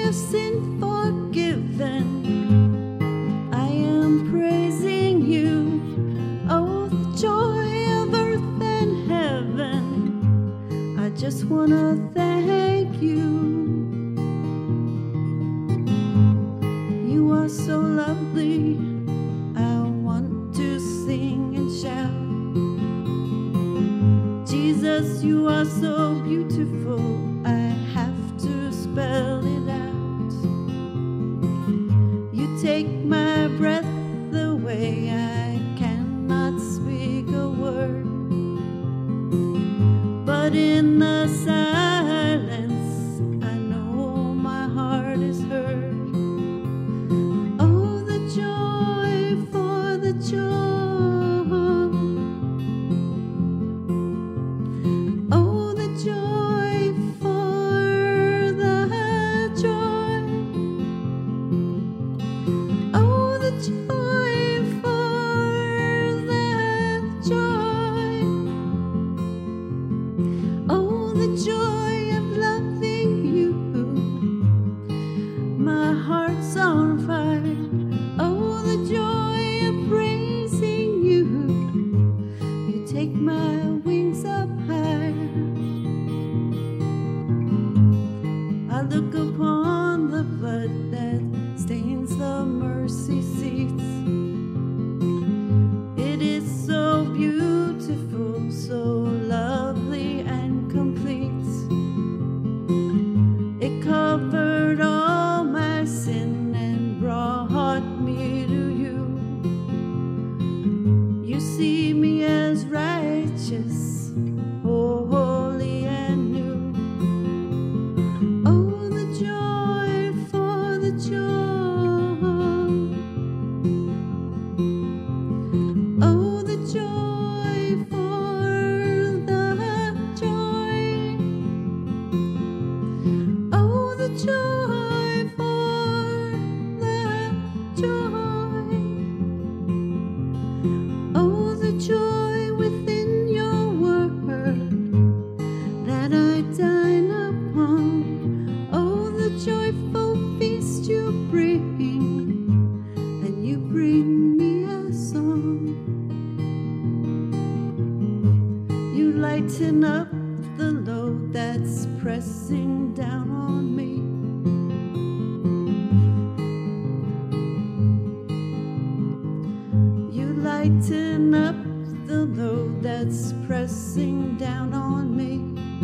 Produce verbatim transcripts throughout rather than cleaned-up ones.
of sin forgiven. I am praising you. Oh, the joy of earth and heaven. I just want to thank you. You are so lovely. I want to sing and shout. Jesus, you are so beautiful. I have to spell it out. You take my breath away. I cannot speak a word, but in the silence I know my heart is heard. Oh, the joy, for the joy. Take my wings up high. I look upon the blood that stains the mercy seats. It is so beautiful, so lovely and complete. It covered all my sin and brought me to you. You see me as righteous, oh, holy and new. Oh, the joy, for the joy. Oh, the joy, for the joy. Oh, the joy, for the joy. Oh, the joy within your word that I dine upon. Oh, the joyful feast you bring, and you bring me a song. You lighten up the load that's pressing down on me. You lighten up the load that's pressing down on me.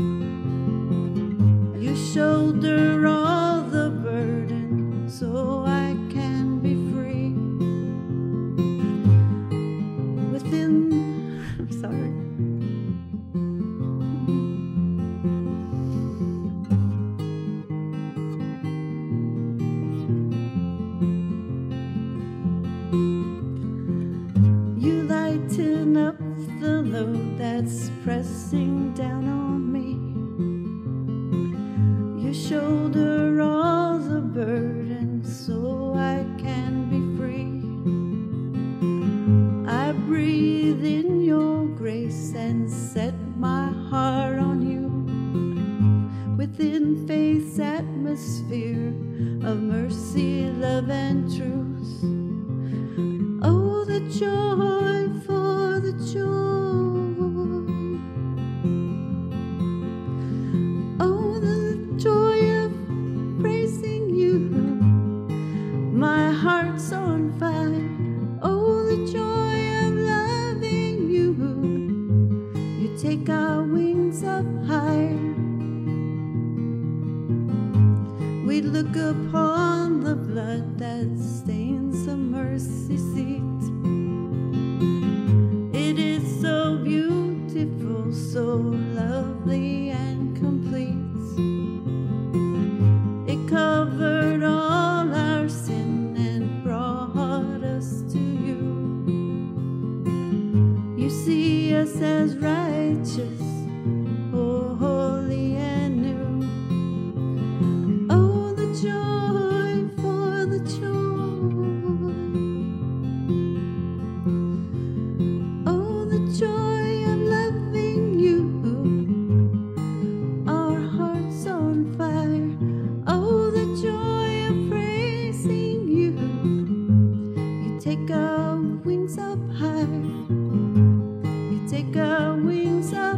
You shoulder all the burden so I can be free. Within, I'm sorry. You lighten up the load that's pressing down on me. You shoulder all the burden so I can be free. I breathe in your grace and set my heart on you. Within faith's atmosphere of mercy, love, and truth. Oh, the joy, for the joy. Oh, the joy of praising you. My heart's on fire. Oh, the joy of loving you. You take our wings up higher. We look upon the blood that stains the mercy seat. It is so beautiful, so lovely and complete. It covered all our sin and brought us to you. You see us as righteous, oh, holy and new. Oh, the joy, for the joy. Oh, the joy of loving you. Our hearts on fire. Oh, the joy. the wings of